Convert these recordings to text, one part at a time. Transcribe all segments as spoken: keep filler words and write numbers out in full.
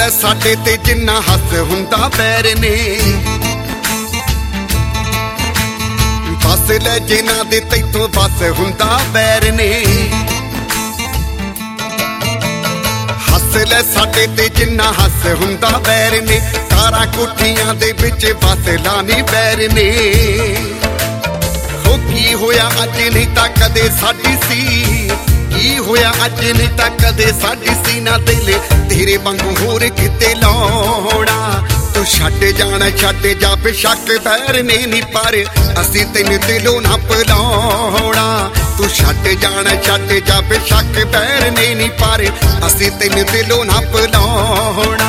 ਲੈ ਸਾਡੇ ਤੇ ਜਿੰਨਾ ਹੱਸ ਹੁੰਦਾ ਬੈਰ ਨੇ, ਬਸ ਲੈ ਜਿਨ੍ਹਾਂ ਦੇ ਤੈਥੋਂ ਬਸ ਹੁੰਦਾ ਬੈਰ ਨੇ। ਹੱਸ ਲੈ ਸਾਡੇ ਤੇ ਜਿੰਨਾ ਹੱਸ ਹੁੰਦਾ ਬੈਰ ਨੇ, ਕਾਰਾਂ ਕੋਠੀਆਂ ਦੇ ਵਿੱਚ ਬਸ ਲਾਣੀ ਬੈਰ ਨੇ। ਹੋ ਕੀ ਹੋਇਆ ਅੱਜ ਨਹੀਂ ਤਾਂ ਕਦੇ ਸਾਡੀ ਸੀ, ਕੀ ਹੋਇਆ ਅੱਜ ਨਹੀਂ ਤਾਂ ਕਦੇ ਸਾਡੀ ਸੀ ਨਾ ਦਿਲ ਤੇਰੇ ਵਾਂਗੂ ਹੋਰ ਕਿਤੇ ਲਾਉਣਾ। ਤੂੰ ਛੱਡ ਜਾਣਾ ਛੱਡ ਜਾ ਬੇਸ਼ੱਕ ਬੈਰ ਨੇ ਨੀ ਪਰ ਅਸੀਂ ਤੈਨੂੰ ਦਿਲੋਂ ਨਾ ਭੁਲਾਉਣਾ। ਤੂੰ ਛੱਡ ਜਾਣਾ ਛੱਡ ਜਾ ਬੇਸ਼ੱਕ ਬੈਰ ਨੇ ਨੀ ਪਰ ਅਸੀਂ ਤੈਨੂੰ ਦਿਲੋਂ ਨਾ ਭੁਲਾਉਣਾ।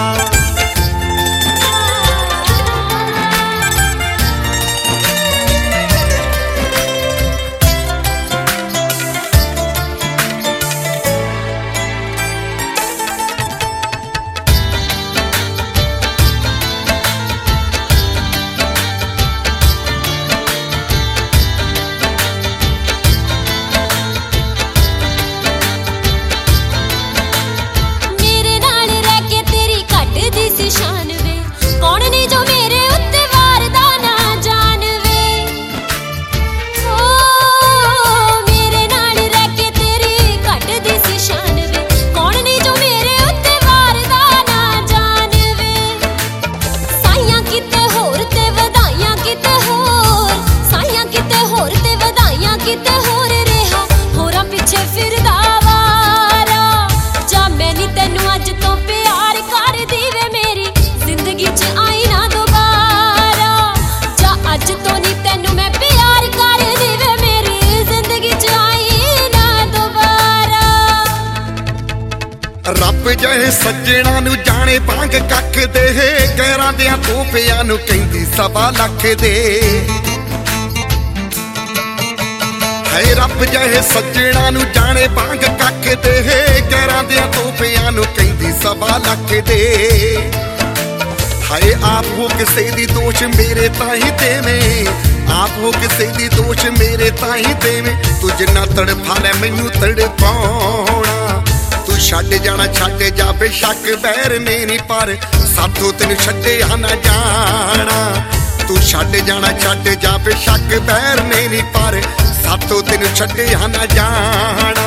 ਰੱਬ ਜਿਹੇ ਸੱਜਣਾ ਨੂੰ ਜਾਣੇ ਭਾਂਗ ਕੱਖ ਦੇ, ਗੈਰਾਂ ਦਿਆਂ ਤੋਪਿਆਂ ਨੂੰ ਕਹਿੰਦੀ ਸਵਾ ਲੱਖ ਦੇ। ਹੈ ਰੱਬ ਜਿਹੇ ਸੱਜਣਾ ਨੂੰ ਜਾਣੇ ਭਾਂਗ ਕੱਖ ਦੇ, ਗੈਰਾਂ ਦਿਆਂ ਤੋਪਿਆਂ ਨੂੰ ਕਹਿੰਦੀ ਸਵਾ ਲੱਖ ਦੇ। ਹਾਏ ਆਪ ਹੋ ਕਿਸੇ ਦੀ ਦੋਸ਼ ਮੇਰੇ ਤਾਈਂ ਦੇਵੇਂ, ਆਪ ਹੋ ਕਿਸੇ ਦੀ ਦੋਸ਼ ਮੇਰੇ ਤਾਈਂ ਦੇਵੇਂ। ਤੂੰ ਜਿੰਨਾ ਤੜਫਾ ਲੈ ਮੈਨੂੰ ਤੜਪਾਉਣਾ। ਤੂੰ ਛੱਡ ਜਾਣਾ ਛੱਡ ਜਾ ਬੇਸ਼ੱਕ ਬੈਰ ਨੇ ਨੀ ਪਰ ਸਾਥੋਂ ਤੈਨੂੰ ਛੱਡਿਆ ਨਾ ਜਾਣਾ। ਤੂੰ ਛੱਡ ਜਾਣਾ ਛੱਡ ਜਾ ਬੇਸ਼ੱਕ ਬੈਰ ਨੇ ਨੀ ਪਰ ਸਾਥੋਂ ਤੈਨੂੰ ਛੱਡਿਆ ਨਾ ਜਾਣਾ।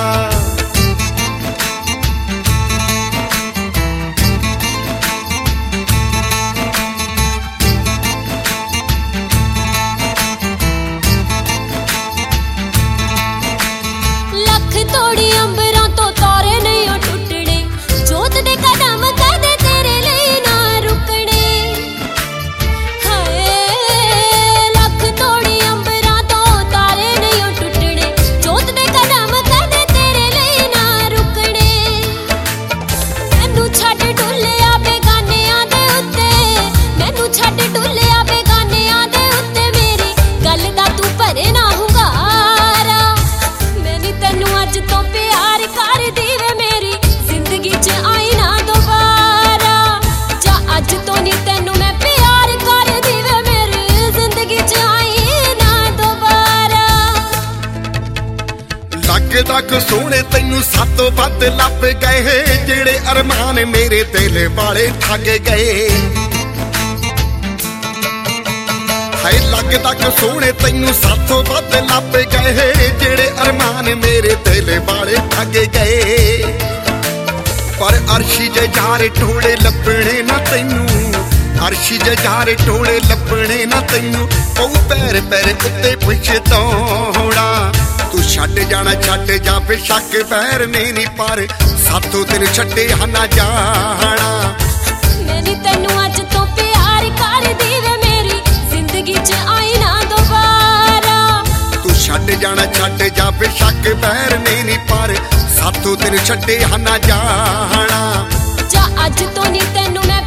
ਲੱਖ ਤੋੜੀ ਅੰਬਰਾਂ ਤੋਂ ਤਾਰੇ ਨਹੀਂ ਉਹ ਟੁੱਟਣੇ, ਜੋਤ ਦੇ ਕਦਮ ਕਦੇ ਤੇਰੇ ਲਈ ਨਾ ਰੁਕਣੇ। ਹਾਏ ਲੱਖ ਤੋੜੀ ਅੰਬਰਾਂ ਤੋਂ ਤਾਰੇ ਨਹੀਂ ਉਹ ਟੁੱਟਣੇ, ਜੋਤ ਦੇ ਕਦਮ ਕਦੇ ਤੇਰੇ ਲਈ ਨਾ ਰੁਕਣੇ। ਮੈਨੂੰ ਛੱਡ ਡੁੱਲਿਆ ਬੇਗਾਨਿਆਂ ਦੇ ਉੱਤੇ, ਮੈਨੂੰ ਛੱਡ ਡੁੱਲਿਆ ਬੇਗਾਨਿਆਂ ਦੇ ਉੱਤੇ, ਮੇਰੀ ਗੱਲ ਦਾ ਤੂੰ ਭਰੇ ਨਾ ਹੁੰਗਾਰਾ। ਮੈਂ ਨੀ ਤੈਨੂੰ ਅੱਜ ਤੋਂ ਪਿਆਰ ਕਰਦੀ ਵੇ, ਮੇਰੀ ਜ਼ਿੰਦਗੀ 'ਚ ਆਈ ਨਾ ਦੁਬਾਰਾ। ਜਾਂ ਅੱਜ ਤੋਂ ਨੀ ਤੈਨੂੰ ਮੈਂ ਪਿਆਰ ਕਰਦੀ ਵੇ, ਮੇਰੀ ਜ਼ਿੰਦਗੀ 'ਚ ਆਈ ਨਾ ਦੁਬਾਰਾ। ਲੱਗਦਾ ਕਿ ਸੋਹਣੇ ਤੈਨੂੰ ਸਾਤੋਂ ਵੱਧ ਲੱਭ ਗਏ, ਜਿਹੜੇ ਅਰਮਾਨ ਮੇਰੇ ਦਿਲ ਵਾਲੇ ਠੱਗ ਗਏ। ਹਾਏ ਲੱਗਦਾ ਕਿ ਸੋਹਣੇ ਤੈਨੂੰ ਸਾਥੋਂ ਵੱਧ ਲੱਭ ਗਏ, ਜਿਹੜੇ ਅਰਮਾਨ ਮੇਰੇ ਦਿਲ ਵਾਲੇ ਠੱਗ ਗਏ। ਪਰ ਅਰਸ਼ੀ ਜੇ ਯਾਰ ਢੋਲੇ ਲੱਭਣੇ ਨਾ ਤੈਨੂੰ, ਅਰਸ਼ੀ ਜੇ ਯਾਰ ਢੋਲੇ ਲੱਭਣੇ ਨਾ ਤੈਨੂੰ, ਪਊ ਪੈਰ ਪੈਰ ਉੱਤੇ ਪਛਤਾਉਣਾ। ਤੂੰ ਛੱਡ ਜਾਣਾ ਛੱਡ ਜਾ ਬੇਸ਼ੱਕ ਬੈਰ ਨੇ ਨੀ ਪਰ ਸਾਥੋਂ ਤੈਨੂੰ ਛੱਡਿਆ ਨਾ ਜਾਣਾ। ਮੈਂ ਨੀ ਤੈਨੂੰ ਅੱਜ ਤੋਂ ਪਿਆਰ ਕਰਦੀ ਵੇ, ਮੇਰੀ ਜ਼ਿੰਦਗੀ 'ਚ ਆਈ ਨਾ ਦੁਬਾਰਾ। ਤੂੰ ਛੱਡ ਜਾਣਾ ਛੱਡ ਜਾ ਬੇਸ਼ੱਕ ਬੈਰ ਨੇ ਨੀ ਪਰ ਸਾਥੋਂ ਤੈਨੂੰ ਛੱਡਿਆ ਨਾ ਜਾਣਾ। ਜਾਂ ਅੱਜ ਤੋਂ ਨੀ ਤੈਨੂੰ ਮੈਂ